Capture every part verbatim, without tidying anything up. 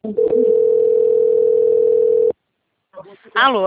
Alô?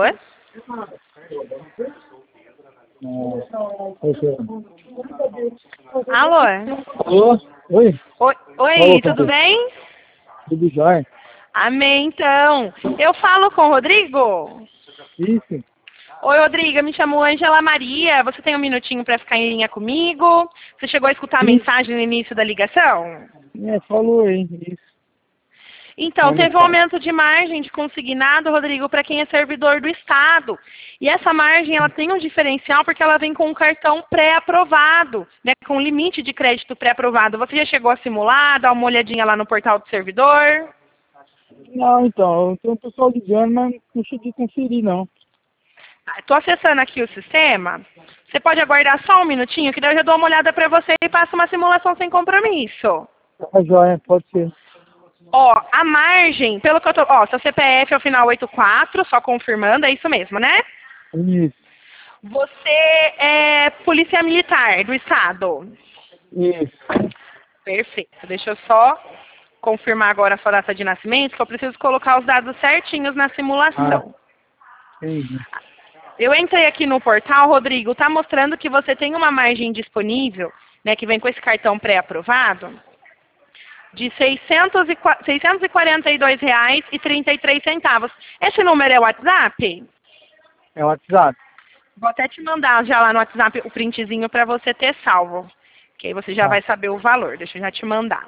Alô? Alô? Oi? Oi, oi Alô, tudo Campo. bem? Tudo jóia? Amém, então. Eu falo com o Rodrigo? Isso? Oi, Rodrigo, eu me chamo Ângela Maria. Você tem um minutinho para ficar em linha comigo? Você chegou a escutar a Sim. mensagem no início da ligação? É, falou aí, isso. Então, Olha teve um só. aumento de margem de consignado, Rodrigo, para quem é servidor do Estado. E essa margem, ela tem um diferencial porque ela vem com um cartão pré-aprovado, né, com limite de crédito pré-aprovado. Você já chegou a simular, dar uma olhadinha lá no portal do servidor? Não, então, eu tenho um pessoal ligando, mas não cheguei a conferir, não. Estou acessando aqui o sistema. Você pode aguardar só um minutinho, que daí eu já dou uma olhada para você e passo uma simulação sem compromisso. Tá jóia, pode ser. Ó, a margem, pelo que eu tô... Ó, seu C P F é o final oitenta e quatro, só confirmando, é isso mesmo, né? Isso, Você é polícia militar do Estado. isso. Perfeito. Deixa eu só confirmar agora a sua data de nascimento, que eu preciso colocar os dados certinhos na simulação. Ah, entendi. Eu entrei aqui no portal, Rodrigo, está mostrando que você tem uma margem disponível, né, que vem com esse cartão pré-aprovado, de seiscentos e quarenta e dois reais e trinta e três centavos. Esse número é o WhatsApp? É o WhatsApp. Vou até te mandar já lá no WhatsApp o printzinho para você ter salvo. Que aí você já Tá. vai saber o valor. Deixa eu já te mandar.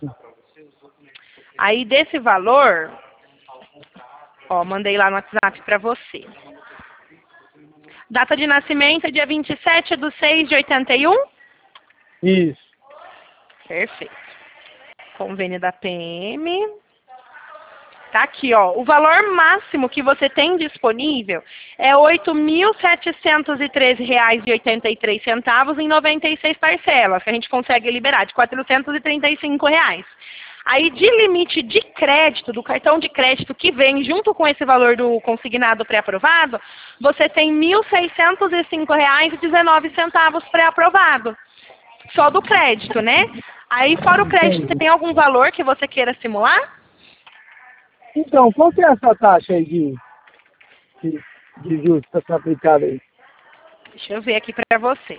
Aí desse valor, ó, mandei lá no WhatsApp para você. Data de nascimento é dia vinte e sete de seis de oitenta e um? Isso. Perfeito. Convênio da P M. Tá aqui, ó. O valor máximo que você tem disponível é oito mil setecentos e treze reais e oitenta e três centavos em noventa e seis parcelas, que a gente consegue liberar de quatrocentos e trinta e cinco reais. Aí, de limite de crédito, do cartão de crédito que vem junto com esse valor do consignado pré-aprovado, você tem mil seiscentos e cinco reais e dezenove centavos pré-aprovado. Só do crédito, né? Aí, fora o crédito, Entendi. tem algum valor que você queira simular? Então, qual que é essa taxa aí de, de, de juros que está sendo aplicada aí? Deixa eu ver aqui para você.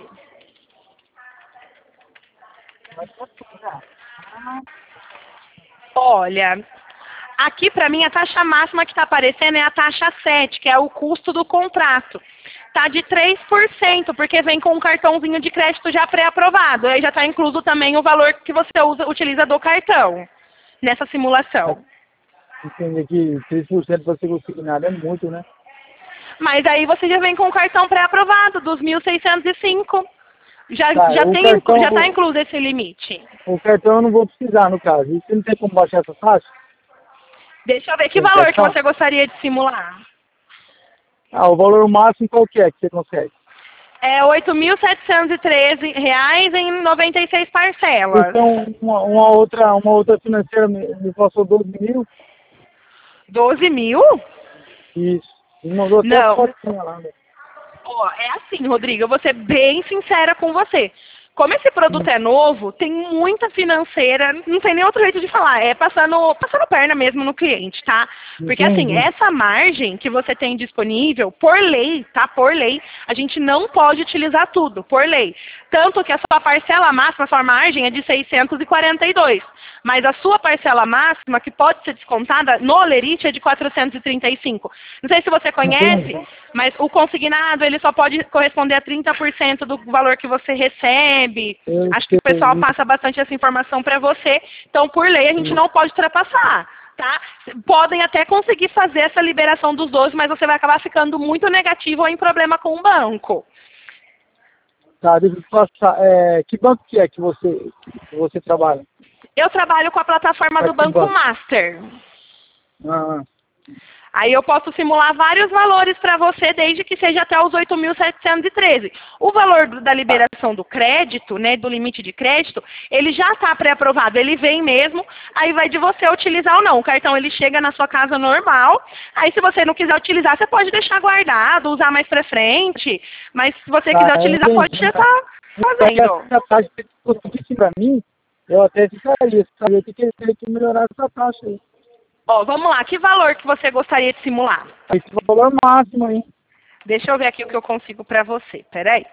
Olha, aqui para mim a taxa máxima que está aparecendo é a taxa sete, que é o custo do contrato. Tá de três por cento, porque vem com um cartãozinho de crédito já pré-aprovado. Aí já está incluso também o valor que você usa, utiliza do cartão nessa simulação. Entendi que três por cento para ser consignado é muito, né? Mas aí você já vem com o cartão pré-aprovado dos mil seiscentos e cinco. Já Tá, já o tem cartão já eu vou- está incluso esse limite. O cartão eu não vou precisar, no caso. E você não tem como baixar essa taxa? Deixa eu ver que Tem valor que cartão? você gostaria de simular. Ah, o valor máximo qual que é que você consegue? É oito mil setecentos e treze reais em noventa e seis parcelas. Então, uma, uma outra, uma outra financeira me, me passou doze mil. doze mil? Isso. E mandou até Não. a fotinha lá, né? Ó, é assim, Rodrigo, eu vou ser bem sincera com você. Como esse produto é novo, tem muita financeira, não tem nem outro jeito de falar, é passando, passando perna mesmo no cliente, tá? Porque assim, Entendi. essa margem que você tem disponível, por lei, tá? Por lei, a gente não pode utilizar tudo, por lei. Tanto que a sua parcela máxima, a sua margem é de seiscentos e quarenta e dois. Mas a sua parcela máxima, que pode ser descontada no Olerite, é de quatrocentos e trinta e cinco. Não sei se você conhece, Entendi. mas o consignado, ele só pode corresponder a trinta por cento do valor que você recebe. Eu Acho que o pessoal sei. passa bastante essa informação para você. Então, por lei, a gente não pode ultrapassar. Tá? Podem até conseguir fazer essa liberação dos doze, mas você vai acabar ficando muito negativo ou em problema com o banco. Tá, deixa eu passar. É, que banco que é que você, que você trabalha? Eu trabalho com a plataforma do Aqui Banco banco. Master. Ah, Aí eu posso simular vários valores para você, desde que seja até os oito mil setecentos e treze. O valor do- da liberação do crédito, né, do limite de crédito, ele já está pré-aprovado, ele vem mesmo, aí vai de você utilizar ou não. O cartão ele chega na sua casa normal, aí se você não quiser utilizar, você pode deixar guardado, usar mais para frente, mas se você tá, quiser utilizar, entendi. pode já estar fazendo. Essa taxa que você disse pra mim, eu até ficaria, sabe? Eu tenho que, tenho que melhorar essa taxa aí. Ó, vamos lá. Que valor que você gostaria de simular? Esse valor máximo aí. Deixa eu ver aqui o que eu consigo para você. Peraí.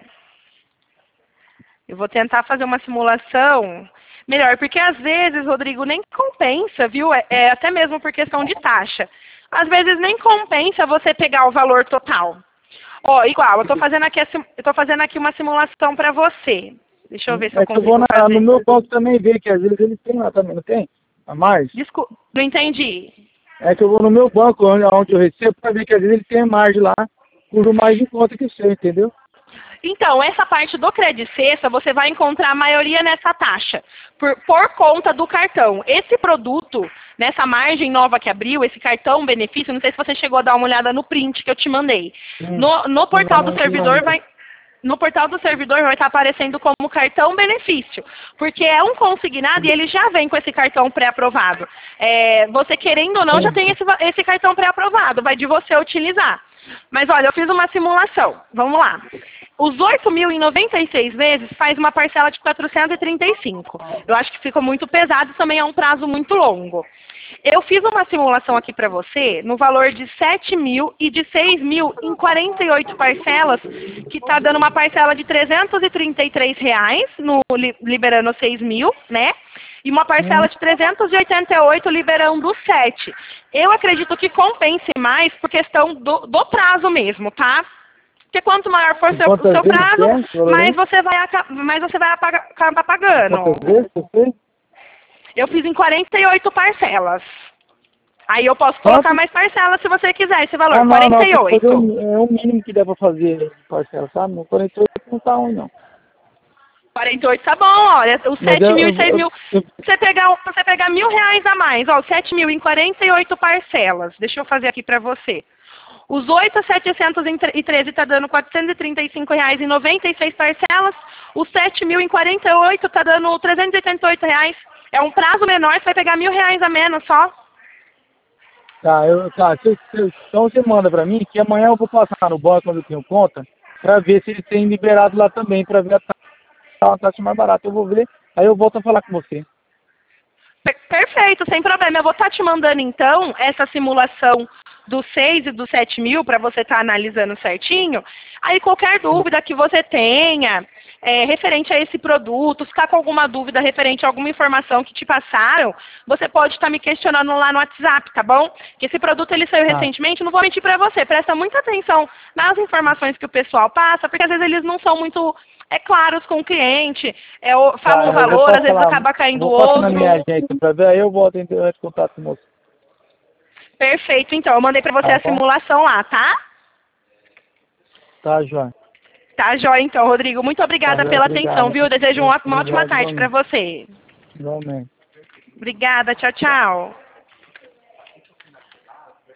Eu vou tentar fazer uma simulação melhor, porque às vezes, Rodrigo, nem compensa, viu? É, é até mesmo por questão de taxa. Às vezes nem compensa você pegar o valor total. Ó, igual, eu tô fazendo aqui, eu tô fazendo aqui uma simulação para você. Deixa eu ver se É eu que eu consigo vou na, fazer. no meu banco também ver que às vezes eles têm lá também, não tem? A mais? Desculpa, não entendi. É que eu vou no meu banco, onde, onde eu recebo, para ver que às vezes eles têm margem lá, por mais em conta que o seu, entendeu? Então, essa parte do Credit Cesta, você vai encontrar a maioria nessa taxa, por, por conta do cartão. Esse produto, nessa margem nova que abriu, esse cartão benefício, não sei se você chegou a dar uma olhada no print que eu te mandei. Hum. No, no portal Não, do não, servidor não. vai... No portal do servidor vai estar aparecendo como cartão benefício, porque é um consignado e ele já vem com esse cartão pré-aprovado. É, você querendo ou não, já tem esse, esse cartão pré-aprovado, vai de você utilizar. Mas olha, eu fiz uma simulação, vamos lá. Os oito mil em noventa e seis vezes faz uma parcela de quatrocentos e trinta e cinco. Eu acho que ficou muito pesado, também é um prazo muito longo. Eu fiz uma simulação aqui para você no valor de sete mil e de seis mil em quarenta e oito parcelas, que está dando uma parcela de trezentos e trinta e três reais, no, liberando seis mil, né? E uma parcela de trezentos e oitenta e oito liberando sete. Eu acredito que compense mais por questão do, do prazo mesmo, tá? Porque quanto maior for seu, o seu prazo, mais você vai, mais você vai acabar pagando. Quantas vezes você? Eu fiz em quarenta e oito parcelas. Aí eu posso colocar Quanto? mais parcelas se você quiser esse valor, Ah, não, quarenta e oito. não, é o mínimo que dá pra fazer parcela, sabe? No quarenta e oito não tá ruim, não. quarenta e oito tá bom, olha, os sete mil e seis mil. Você pegar, você pegar mil reais a mais, ó, sete mil em quarenta e oito parcelas. Deixa eu fazer aqui pra você. Os oito mil setecentos e treze tá dando quatrocentos e trinta e cinco reais em noventa e seis parcelas. Os sete mil em quarenta e oito tá dando trezentos e oitenta e oito reais. É um prazo menor, você vai pegar mil reais a menos só. Tá, eu, tá, cê, cê, então você manda pra mim que amanhã eu vou passar no banco quando eu tenho conta, pra ver se eles têm liberado lá também, pra ver a taxa, a taxa mais barata. Eu vou ver, aí eu volto a falar com você. Perfeito, sem problema. Eu vou estar te mandando então essa simulação dos seis e dos sete mil para você estar analisando certinho. Aí qualquer dúvida que você tenha é, referente a esse produto, ficar com alguma dúvida referente a alguma informação que te passaram, você pode estar me questionando lá no WhatsApp, tá bom? Que esse produto ele saiu Tá. recentemente, não vou mentir para você, presta muita atenção nas informações que o pessoal passa, porque às vezes eles não são muito é claros com o cliente, é, o, falam um Tá, valor, às vezes falar, acaba caindo vou passar outro. na minha agência pra ver, aí eu volto em em contato com você. Perfeito, então. Eu mandei pra você Tá a bom? simulação lá, tá? Tá, João. Tá, jóia, então, Rodrigo. Muito obrigada Tá, pela obrigado. atenção, viu? Desejo uma, uma ótima Obrigado, tarde pra você. igualmente. Obrigada, tchau, tchau.